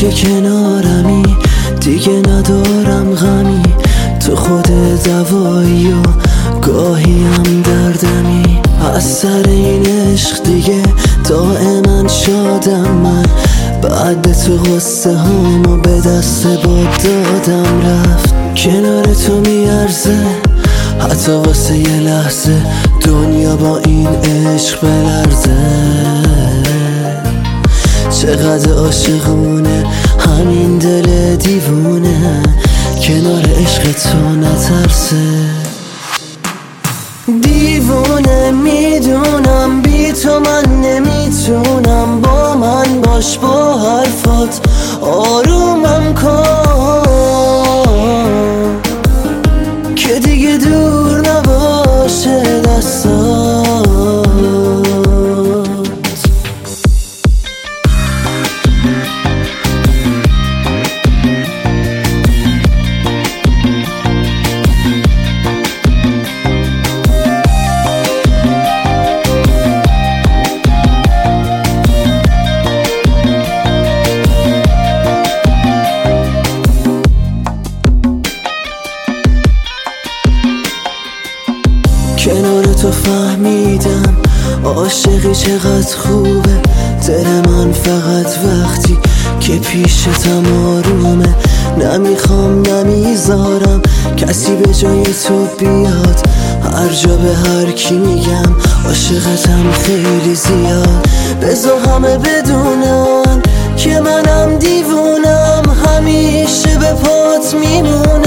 که کنارمی، دیگه ندارم غمی، تو خود دوایی و گاهی هم دردمی. از سر این عشق دیگه دائما شادم من، بعد تو غصه هامو به دست باد دادم رفت. کنار تو میارزه حتی واسه یه لحظه، دنیا با این عشق بلرزه. چقدر عاشقونه همین دل دیوونه، کنار عشق تو نترسه. دیوونه میدونم بی تو من نمیتونم، با من باش با حرفات آرومم کن که دیگه دور نباشه دستات. کنار تو فهمیدم عاشقی چقدر خوبه، دل من فقط وقتی که پیشتم آرومه. نمیخوام نمیذارم کسی به جای تو بیاد، هر جا به هر کی میگم عاشقتم خیلی زیاد. بذار همه بدونن که منم دیوونم، همیشه به پات میمونم.